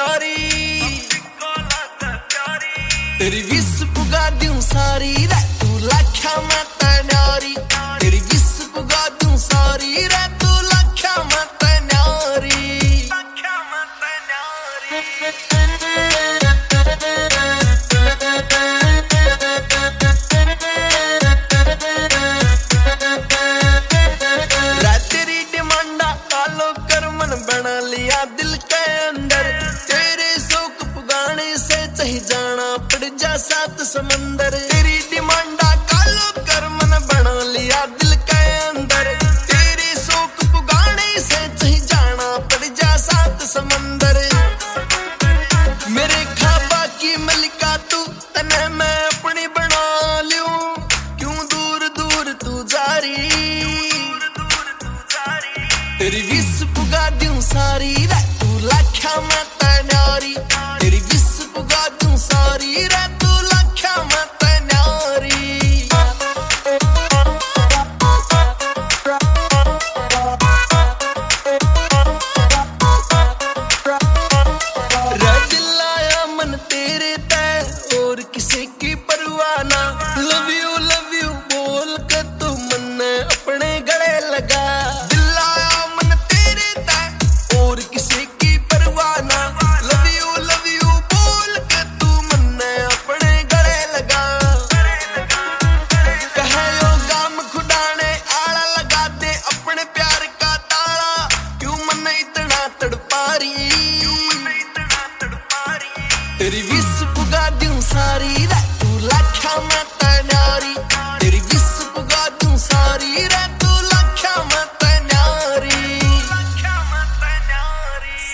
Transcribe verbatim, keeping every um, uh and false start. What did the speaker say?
प्यारी, तेरी विस पुगा दूं सारी रे तू लाख्या मैं तन्यारी, तेरी विस पुगा दूं सारी रे तू लाख्या मैं तन्यारी। तेरी डिमांडा कालो कर मन बना लिया दिल के अंदर, तेरे शौक पुगाने से चाहे जाना पड़ जा सात समंदर। तेरी डिमांडा कालो कर मन बना लिया दिल के अंदर, तेरे शौक पुगाने से चाहे जाना पड़ जा सात समंदर। मेरे ख्वाबा की मलिका तू तने मैं अपनी बना लूं, क्यों दूर दूर तू जारी, तेरी विस पुगा दूं सारी रे तू लाख्या मैं तन्यारी।